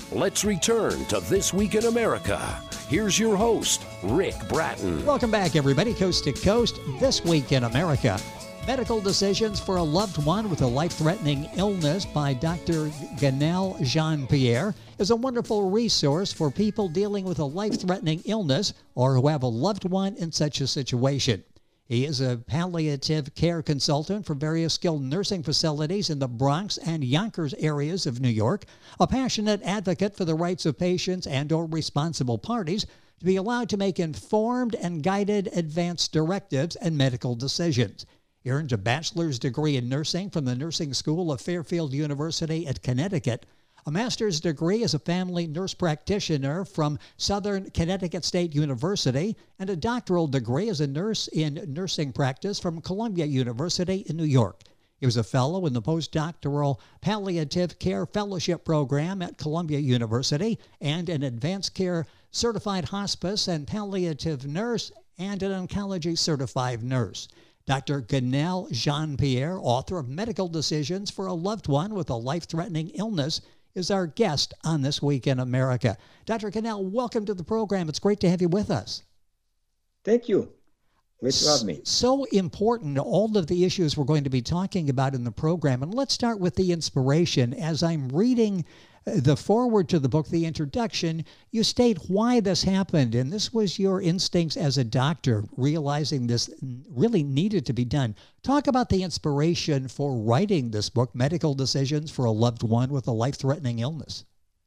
Let's return to This Week in America. Here's your host, Rick Bratton. Welcome back, everybody, coast to coast. This Week in America. Medical Decisions for a Loved One with a Life-Threatening Illness by Dr. Gaynell Jean-Pierre is a wonderful resource for people dealing with a life-threatening illness or who have a loved one in such a situation. He is a palliative care consultant for various skilled nursing facilities in the Bronx and Yonkers areas of New York, a passionate advocate for the rights of patients and/or responsible parties to be allowed to make informed and guided advance directives and medical decisions. He earned a bachelor's degree in nursing from the Nursing School of Fairfield University at Connecticut, a master's degree as a family nurse practitioner from Southern Connecticut State University, and a doctoral degree as a nurse in nursing practice from Columbia University in New York. He was a fellow in the postdoctoral palliative care fellowship program at Columbia University and an advanced care certified hospice and palliative nurse and an oncology certified nurse. Dr. Gaynell Jean-Pierre, author of Medical Decisions for a Loved One with a Life-Threatening Illness, is our guest on This Week in America. Dr. Gaynell, welcome to the program. It's great to have you with us. Thank you. Great to have me. So important, all of the issues we're going to be talking about in the program. And let's start with the inspiration. As I'm reading the foreword to the book, the introduction, you state why this happened. And this was your instincts as a doctor, realizing this really needed to be done. Talk about the inspiration for writing this book, Medical Decisions for a Loved One with a Life-Threatening Illness.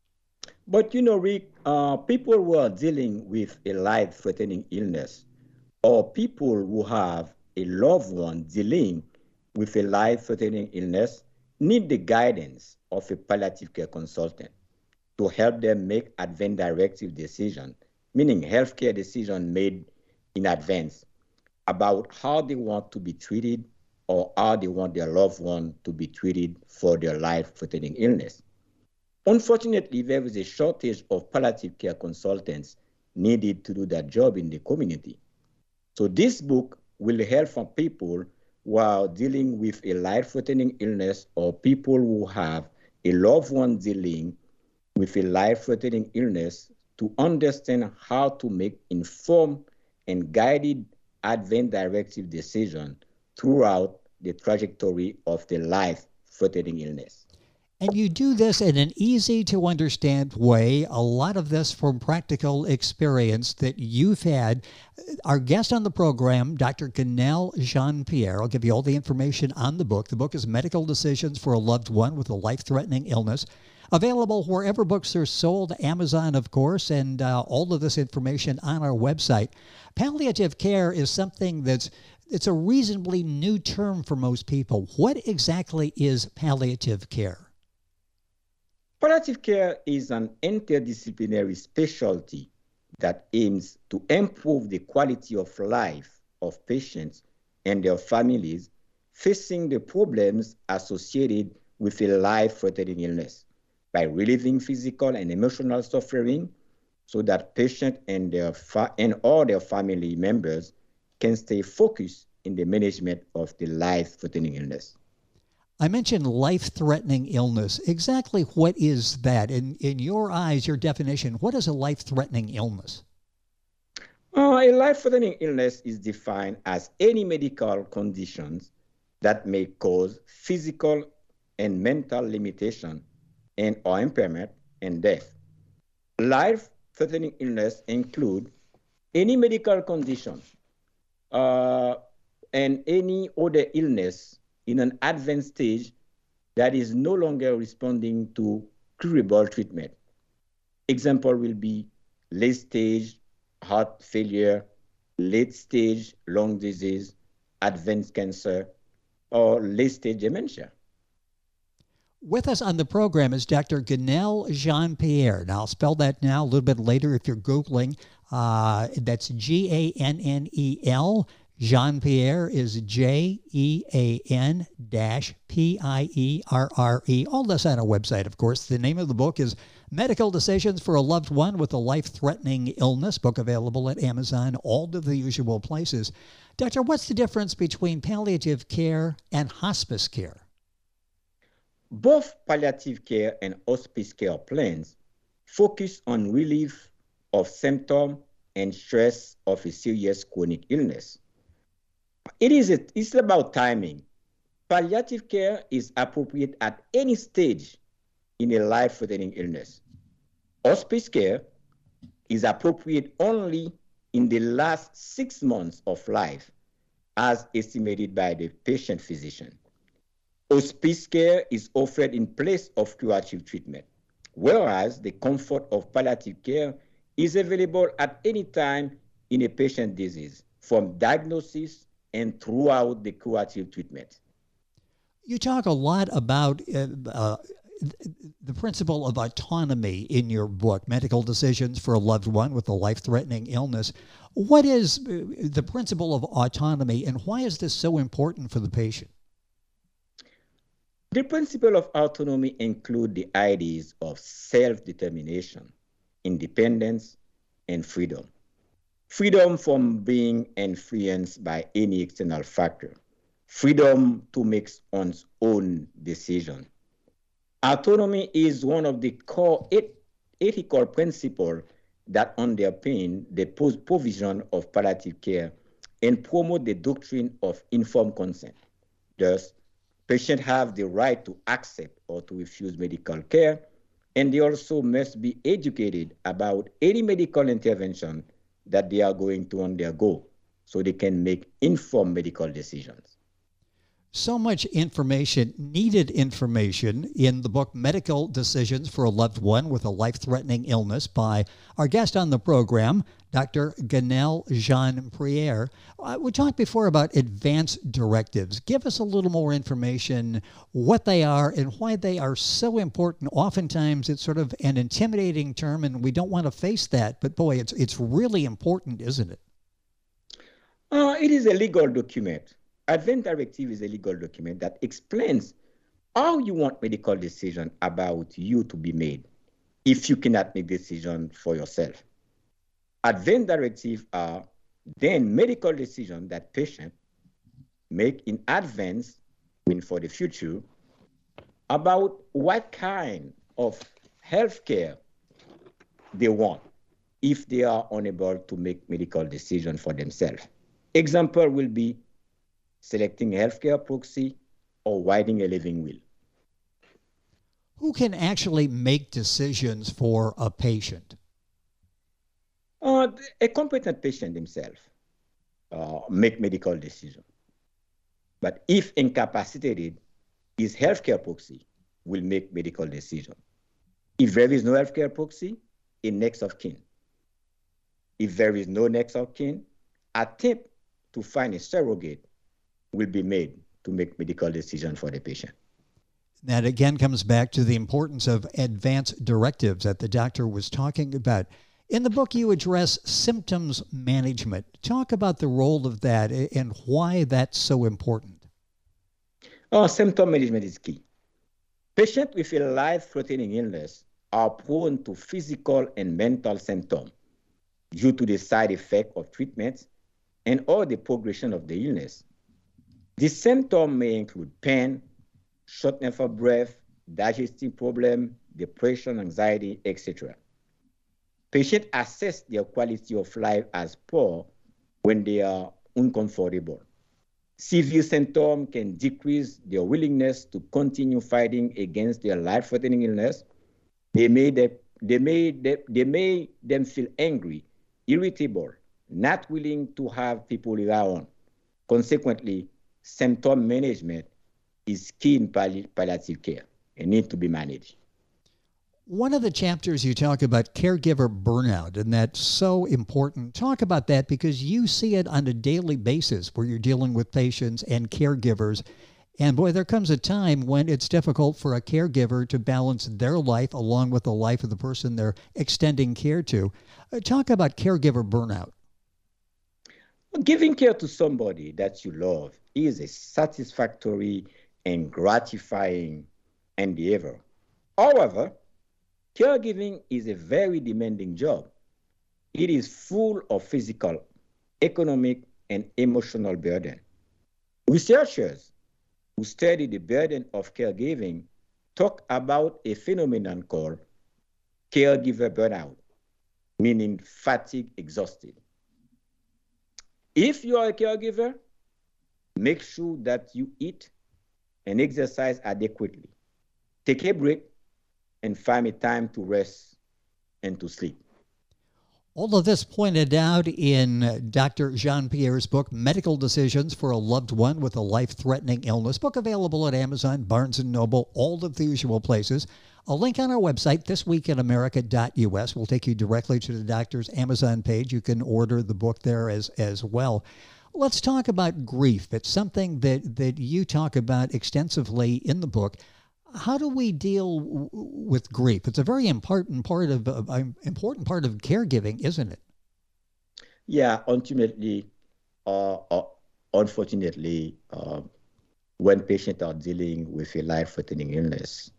But Rick, people who are dealing with a life-threatening illness or people who have a loved one dealing with a life-threatening illness need the guidance of a palliative care consultant to help them make advance directive decisions, meaning healthcare decisions made in advance about how they want to be treated or how they want their loved one to be treated for their life-threatening illness. Unfortunately, there is a shortage of palliative care consultants needed to do that job in the community. So this book will help from people who are dealing with a life-threatening illness or people who have a loved one dealing with a life-threatening illness to understand how to make informed and guided advance directive decisions throughout the trajectory of the life-threatening illness. And you do this in an easy-to-understand way, a lot of this from practical experience that you've had. Our guest on the program, Dr. Gaynell Jean-Pierre, I'll give you all the information on the book. The book is Medical Decisions for a Loved One with a Life-Threatening Illness. Available wherever books are sold, Amazon, of course, and all of this information on our website. Palliative care is something it's a reasonably new term for most people. What exactly is palliative care? Palliative care is an interdisciplinary specialty that aims to improve the quality of life of patients and their families facing the problems associated with a life-threatening illness by relieving physical and emotional suffering so that patients and all their family members can stay focused in the management of the life-threatening illness. I mentioned life-threatening illness. Exactly what is that? In your eyes, your definition, what is a life-threatening illness? A life-threatening illness is defined as any medical conditions that may cause physical and mental limitation and or impairment and death. Life-threatening illness include any medical condition and any other illness in an advanced stage that is no longer responding to curable treatment. Example will be late stage heart failure, late stage lung disease, advanced cancer, or late stage dementia. With us on the program is Dr. Gaynell Jean-Pierre. Now, I'll spell that now a little bit later if you're Googling. That's Gannel. Jean-Pierre is Jean-Pierre. All this on our website, of course. The name of the book is Medical Decisions for a Loved One with a Life-Threatening Illness. Book available at Amazon, all of the usual places. Doctor, what's the difference between palliative care and hospice care? Both palliative care and hospice care plans focus on relief of symptom and stress of a serious chronic illness. It's about timing. Palliative care is appropriate at any stage in a life-threatening illness. Hospice care is appropriate only in the last 6 months of life, as estimated by the patient physician. Hospice care is offered in place of curative treatment, whereas the comfort of palliative care is available at any time in a patient's disease, from diagnosis and throughout the curative treatment. You talk a lot about the principle of autonomy in your book, Medical Decisions for a Loved One with a Life-Threatening Illness. What is the principle of autonomy, and why is this so important for the patient? The principle of autonomy includes the ideas of self-determination, independence, and freedom. Freedom from being influenced by any external factor. Freedom to make one's own decision. Autonomy is one of the core ethical principles that underpin the provision of palliative care and promote the doctrine of informed consent. Thus, patients have the right to accept or to refuse medical care, and they also must be educated about any medical intervention that they are going to undergo so they can make informed medical decisions. So much information, needed information, in the book Medical Decisions for a Loved One with a Life-Threatening Illness by our guest on the program, Dr. Ganel Jean-Pierre. We talked before about advance directives. Give us a little more information, what they are and why they are so important. Oftentimes it's sort of an intimidating term and we don't want to face that, but boy, it's really important, isn't it? It is a legal document. Advance directive is a legal document that explains how you want medical decision about you to be made if you cannot make decision for yourself. Advance directives are then medical decisions that patients make in advance and for the future about what kind of health care they want if they are unable to make medical decisions for themselves. Example will be selecting a healthcare proxy or writing a living will. Who can actually make decisions for a patient? A competent patient himself make medical decisions. But if incapacitated, his healthcare proxy will make medical decisions. If there is no healthcare proxy, a next of kin. If there is no next of kin, attempt to find a surrogate will be made to make medical decisions for the patient. That again comes back to the importance of advance directives that the doctor was talking about. In the book, you address symptoms management. Talk about the role of that and why that's so important. Symptom management is key. Patients with a life-threatening illness are prone to physical and mental symptoms due to the side effect of treatments and or the progression of the illness. These symptoms may include pain, shortness of breath, digestive problem, depression, anxiety, etc. Patients assess their quality of life as poor when they are uncomfortable. Severe symptoms can decrease their willingness to continue fighting against their life-threatening illness. They may them feel angry, irritable, not willing to have people around. Consequently, symptom management is key in palliative care and need to be managed. One of the chapters you talk about caregiver burnout, and that's so important. Talk about that because you see it on a daily basis where you're dealing with patients and caregivers. And boy, there comes a time when it's difficult for a caregiver to balance their life along with the life of the person they're extending care to. Talk about caregiver burnout. Giving care to somebody that you love is a satisfactory and gratifying endeavor. However, caregiving is a very demanding job. It is full of physical, economic, and emotional burden. Researchers who study the burden of caregiving talk about a phenomenon called caregiver burnout, meaning fatigue, exhausted. If you are a caregiver, make sure that you eat and exercise adequately. Take a break and find a time to rest and to sleep. All of this pointed out in Dr. Jean-Pierre's book, Medical Decisions for a Loved One with a Life-Threatening Illness. Book available at Amazon, Barnes & Noble, all of the usual places. A link on our website, thisweekinamerica.us, will take you directly to the doctor's Amazon page. You can order the book there as well. Let's talk about grief. It's something that you talk about extensively in the book. How do we deal with grief? It's a very important part of caregiving, isn't it? Yeah, ultimately, unfortunately, when patients are dealing with a life-threatening illness,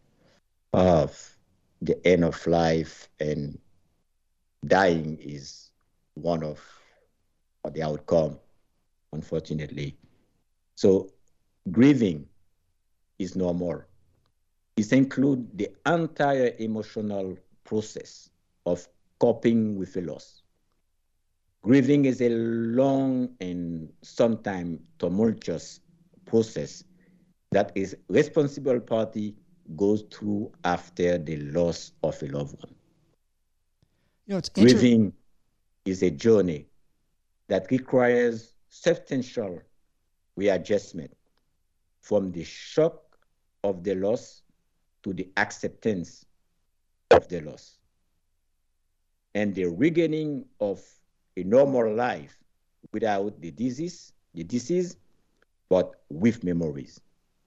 the end of life and dying is one of the outcome, unfortunately. So grieving is normal. It includes the entire emotional process of coping with a loss. Grieving is a long and sometimes tumultuous process that is responsible party goes through after the loss of a loved one. Grieving is a journey that requires substantial readjustment from the shock of the loss to the acceptance of the loss and the regaining of a normal life without the disease, but with memories.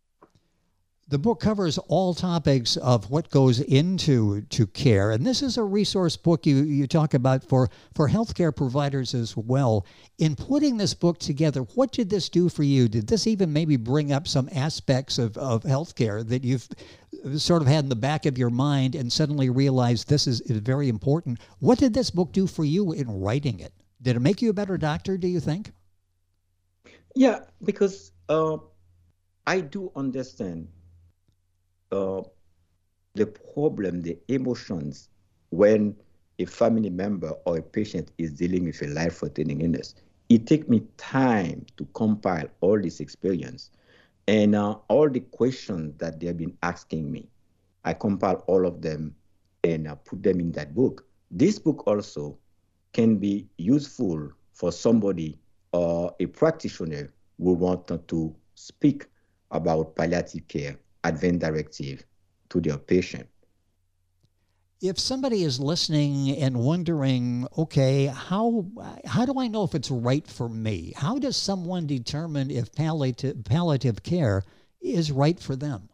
The book covers all topics of what goes into care, and this is a resource book you talk about for healthcare providers as well. In putting this book together, what did this do for you? Did this even maybe bring up some aspects of healthcare that you've sort of had in the back of your mind and suddenly realized this is very important? What did this book do for you in writing it? Did it make you a better doctor, do you think? Yeah, because I do understand the problem, the emotions when a family member or a patient is dealing with a life-threatening illness. It takes me time to compile all this experience and all the questions that they've been asking me. I compile all of them and put them in that book. This book also can be useful for somebody or a practitioner who wants to speak about palliative care, advent directive to their patient. If somebody is listening and wondering, okay, how do I know if it's right for me? How does someone determine if palliative care is right for them?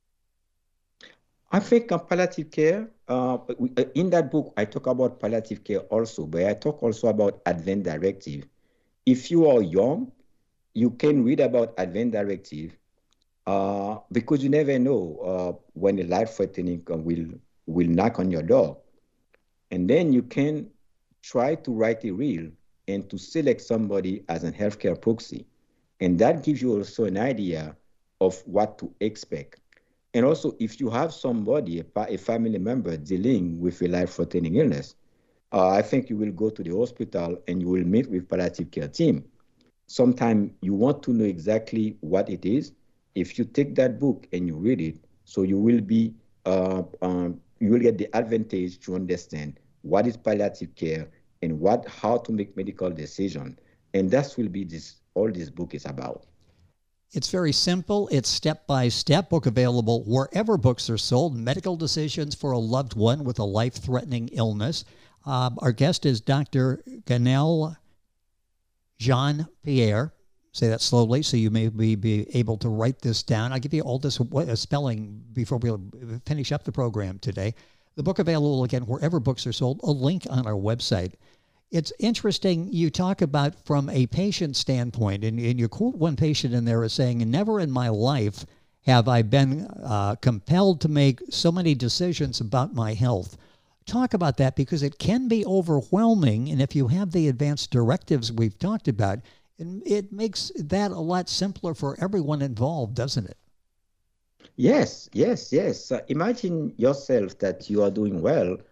I think palliative care, in that book, I talk about palliative care also, but I talk also about advent directive. If you are young, you can read about advent directive because you never know when a life-threatening will knock on your door. And then you can try to write a will and to select somebody as a healthcare proxy. And that gives you also an idea of what to expect. And also, if you have somebody, a family member dealing with a life-threatening illness, I think you will go to the hospital and you will meet with palliative care team. Sometimes you want to know exactly what it is. If you take that book and you read it, so you will be you will get the advantage to understand what is palliative care and how to make medical decision. And that will be all this book is about. It's very simple. It's step-by-step. Book available wherever books are sold. Medical Decisions for a Loved One with a Life-Threatening Illness. Our guest is Dr. Ganel Jean-Pierre. Say that slowly so you may be able to write this down. I'll give you all this spelling before we finish up the program today. The book available, again, wherever books are sold. A link on our website. It's interesting you talk about from a patient standpoint, and you quote one patient in there as saying, never in my life have I been compelled to make so many decisions about my health. Talk about that because it can be overwhelming, and if you have the advanced directives we've talked about, it makes that a lot simpler for everyone involved, doesn't it? Yes. Imagine yourself that you are doing well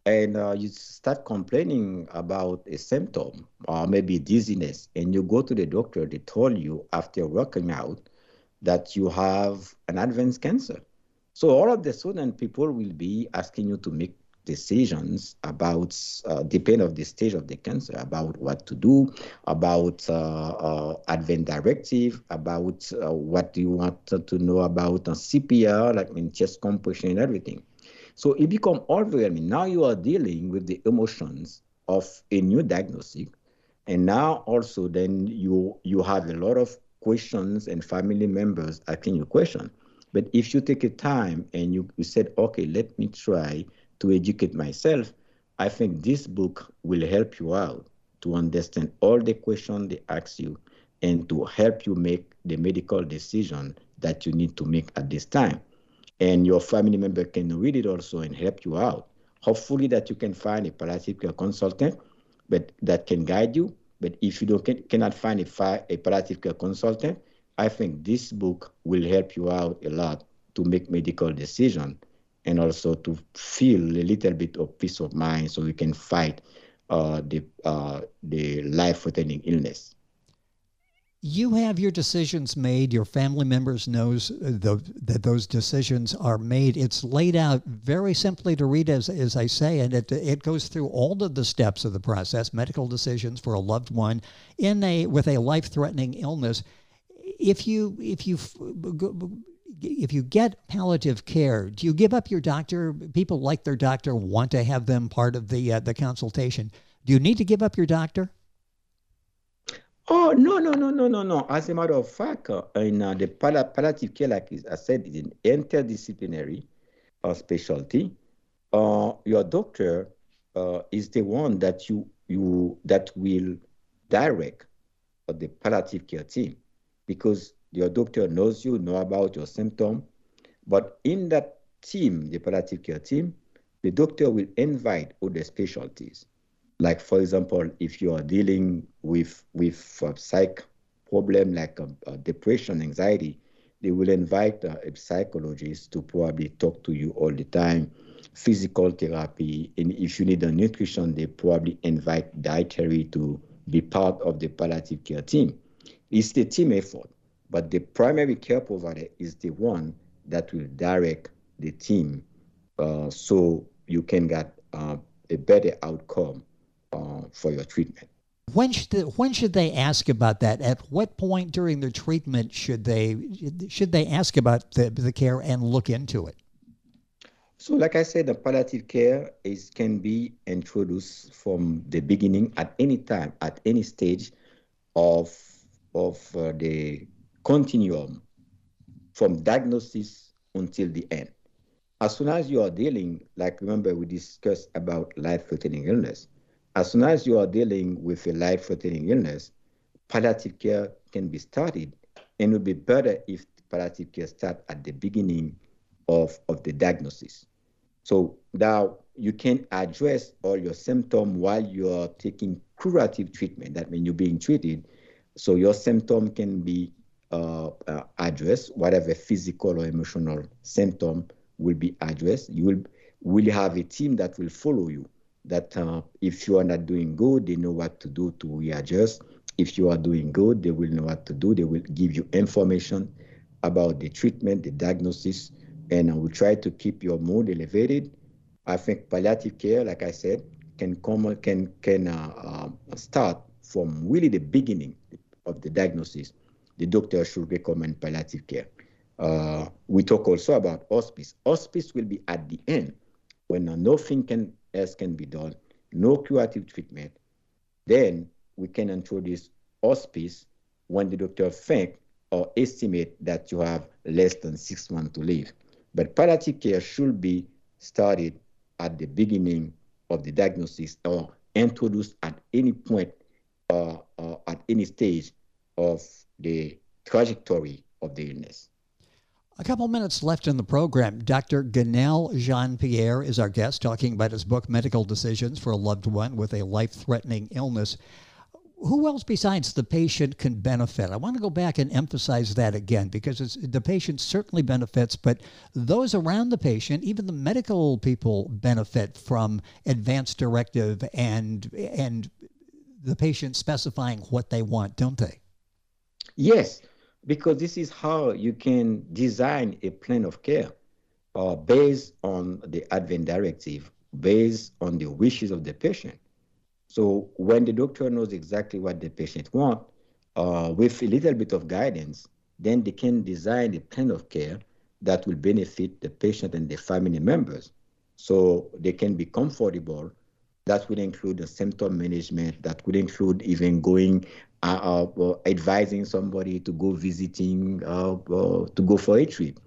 and you start complaining about a symptom or maybe dizziness, and you go to the doctor, they told you after working out that you have an advanced cancer. So all of the sudden, people will be asking you to make decisions about, depend of the stage of the cancer, about what to do, about advent directive, about what do you want to know about CPR, like in chest compression and everything. So it become overwhelming. Now you are dealing with the emotions of a new diagnosis, and now also then you have a lot of questions and family members asking you questions. But if you take a time and you said, okay, let me try to educate myself, I think this book will help you out to understand all the questions they ask you and to help you make the medical decision that you need to make at this time. And your family member can read it also and help you out. Hopefully that you can find a palliative care consultant, but that can guide you. But if you cannot find a palliative care consultant, I think this book will help you out a lot to make medical decisions and also to feel a little bit of peace of mind so you can fight the life-threatening illness. You have your decisions made. Your family members knows that those decisions are made. It's laid out very simply to read, as I say, and it goes through all of the steps of the process. Medical decisions for a loved one with a life-threatening illness. If you get palliative care, do you give up your doctor? People like their doctor, want to have them part of the consultation. Do you need to give up your doctor? Oh, no. As a matter of fact, in the palliative care, like I said, is an interdisciplinary specialty. Your doctor is the one that that will direct the palliative care team, because your doctor knows know about your symptom. But in that team, the palliative care team, the doctor will invite other specialties. Like, for example, if you are dealing with psych problem like depression, anxiety, they will invite a psychologist to probably talk to you all the time, physical therapy. And if you need a nutrition, they probably invite dietary to be part of the palliative care team. It's the team effort, but the primary care provider is the one that will direct the team so you can get a better outcome for your treatment. When should they ask about that? At what point during their treatment should they ask about the care and look into it? So, like I said, the palliative care can be introduced from the beginning at any time, at any stage of the continuum, from diagnosis until the end. As soon as you are dealing, like remember we discussed about life-threatening illness. As soon as you are dealing with a life-threatening illness, palliative care can be started, and it would be better if palliative care starts at the beginning of the diagnosis. So now you can address all your symptoms while you are taking curative treatment. That means you're being treated, so your symptom can be addressed. Whatever physical or emotional symptom will be addressed. You will have a team that will follow you. That if you are not doing good, they know what to do to readjust. If you are doing good, they will know what to do. They will give you information about the treatment, the diagnosis, and we try to keep your mood elevated. I think palliative care, like I said, can start from really the beginning of the diagnosis. The doctor should recommend palliative care. We talk also about hospice. Hospice will be at the end when nothing else can be done, no curative treatment. Then we can introduce hospice when the doctor think or estimate that you have less than 6 months to live. But palliative care should be started at the beginning of the diagnosis or introduced at any point at any stage of the trajectory of the illness. A couple minutes left in the program. Dr. Gaynell Jean-Pierre is our guest, talking about his book, Medical Decisions for a Loved One with a Life-Threatening Illness. Who else besides the patient can benefit? I want to go back and emphasize that again, because the patient certainly benefits, but those around the patient, even the medical people, benefit from advance directive and the patient specifying what they want, don't they? Yes, because this is how you can design a plan of care based on the advent directive, based on the wishes of the patient. So when the doctor knows exactly what the patient wants, with a little bit of guidance, then they can design a plan of care that will benefit the patient and the family members. So they can be comfortable. That would include the symptom management. That would include even going, advising somebody to go visiting, to go for a trip.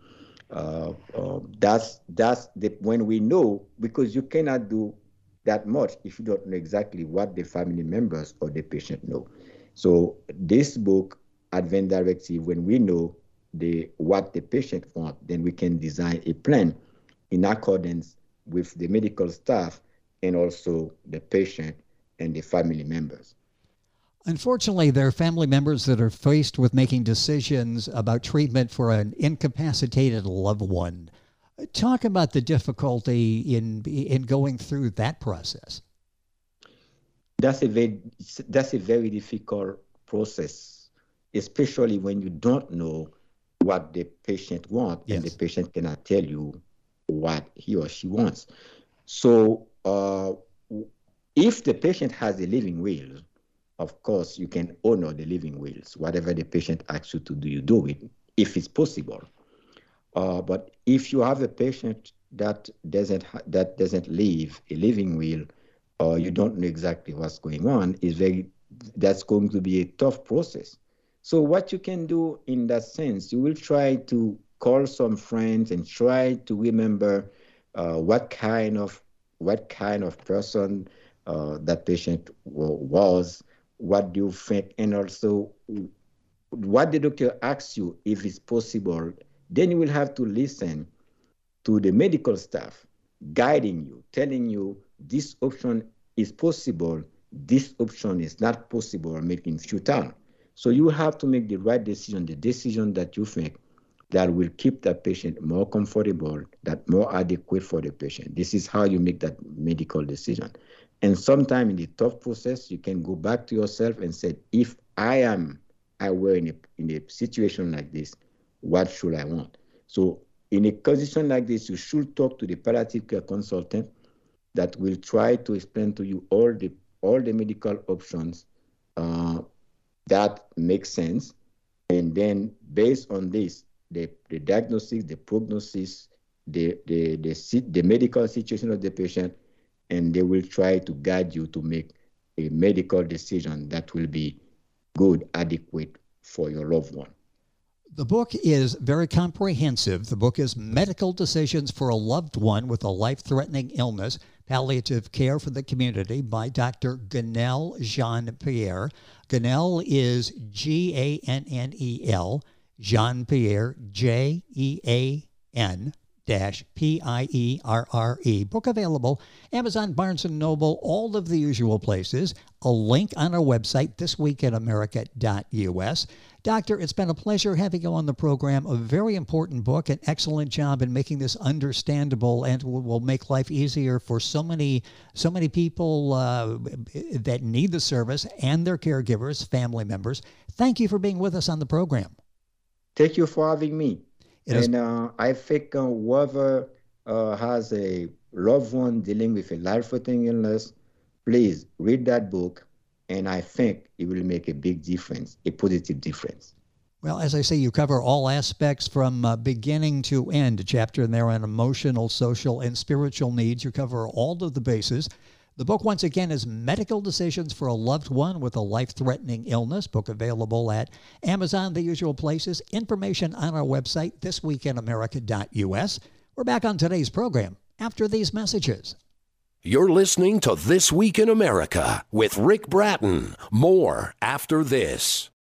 When we know, because you cannot do that much if you don't know exactly what the family members or the patient know. So this book, Advent Directive, when we know what the patient wants, then we can design a plan in accordance with the medical staff and also the patient and the family members. Unfortunately, there are family members that are faced with making decisions about treatment for an incapacitated loved one. Talk about the difficulty in going through that process. That's a very difficult process, especially when you don't know what the patient wants. Yes. And the patient cannot tell you what he or she wants. So if the patient has a living will, of course, you can honor the living wills. Whatever the patient asks you to do, you do it, if it's possible. But if you have a patient that doesn't leave a living will, or you don't know exactly what's going on, that's going to be a tough process. So what you can do in that sense, you will try to call some friends and try to remember what kind of person that patient was. What do you think, and also what the doctor asks you, if it's possible. Then you will have to listen to the medical staff guiding you, telling you this option is possible, this option is not possible, making futile. So you have to make the right decision, the decision that you think that will keep the patient more comfortable, that more adequate for the patient. This is how you make that medical decision. And sometime in the tough process, you can go back to yourself and say, if I were in a situation like this, what should I want? So in a condition like this, you should talk to the palliative care consultant that will try to explain to you all the medical options that make sense. And then based on this, the diagnosis, the prognosis, the medical situation of the patient, and they will try to guide you to make a medical decision that will be good, adequate for your loved one. The book is very comprehensive. The book is Medical Decisions for a Loved One with a Life-Threatening Illness, Palliative Care for the Community by Dr. Guenel Jean-Pierre. Guenel is G-A-N-N-E-L, Jean-Pierre, Jean-Pierre. Book available, Amazon, Barnes & Noble, all of the usual places. A link on our website, thisweekinamerica.us. Doctor, it's been a pleasure having you on the program. A very important book, an excellent job in making this understandable, and will make life easier for so many people that need the service and their caregivers, family members. Thank you for being with us on the program. Thank you for having me. I think whoever has a loved one dealing with a life-threatening illness, please read that book, and I think it will make a big difference, a positive difference. Well, as I say, you cover all aspects from beginning to end. A chapter in there on emotional, social, and spiritual needs. You cover all of the bases. The book, once again, is Medical Decisions for a Loved One with a Life-Threatening Illness. Book available at Amazon, the usual places. Information on our website, thisweekinamerica.us. We're back on today's program after these messages. You're listening to This Week in America with Rick Bratton. More after this.